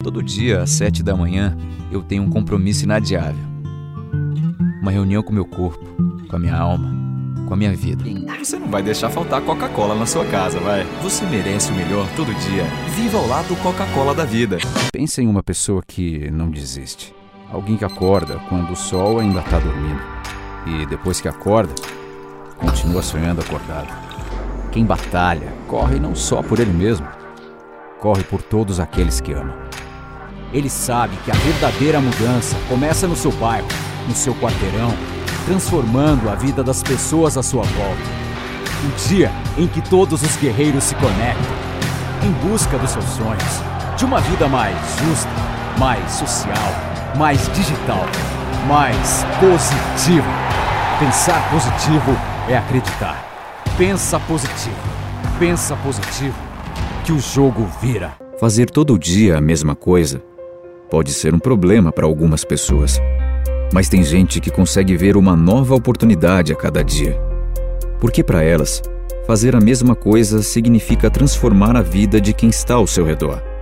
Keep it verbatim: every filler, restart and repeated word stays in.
Todo dia, às sete da manhã, eu tenho um compromisso inadiável. Uma reunião com meu corpo, com a minha alma, com a minha vida. Você não vai deixar faltar Coca-Cola na sua casa, vai? Você merece o melhor todo dia. Viva ao lado Coca-Cola da vida. Pensa em uma pessoa que não desiste. Alguém que acorda quando o sol ainda está dormindo. E depois que acorda, continua sonhando acordado. Quem batalha, corre não só por ele mesmo. Corre por todos aqueles que ama. Ele sabe que a verdadeira mudança começa no seu bairro, no seu quarteirão, transformando a vida das pessoas à sua volta. O dia em que todos os guerreiros se conectam, em busca dos seus sonhos, de uma vida mais justa, mais social, mais digital, mais positiva. Pensar positivo é acreditar. Pensa positivo, pensa positivo, que o jogo vira. Fazer todo dia a mesma coisa pode ser um problema para algumas pessoas. Mas tem gente que consegue ver uma nova oportunidade a cada dia. Porque para elas, fazer a mesma coisa significa transformar a vida de quem está ao seu redor.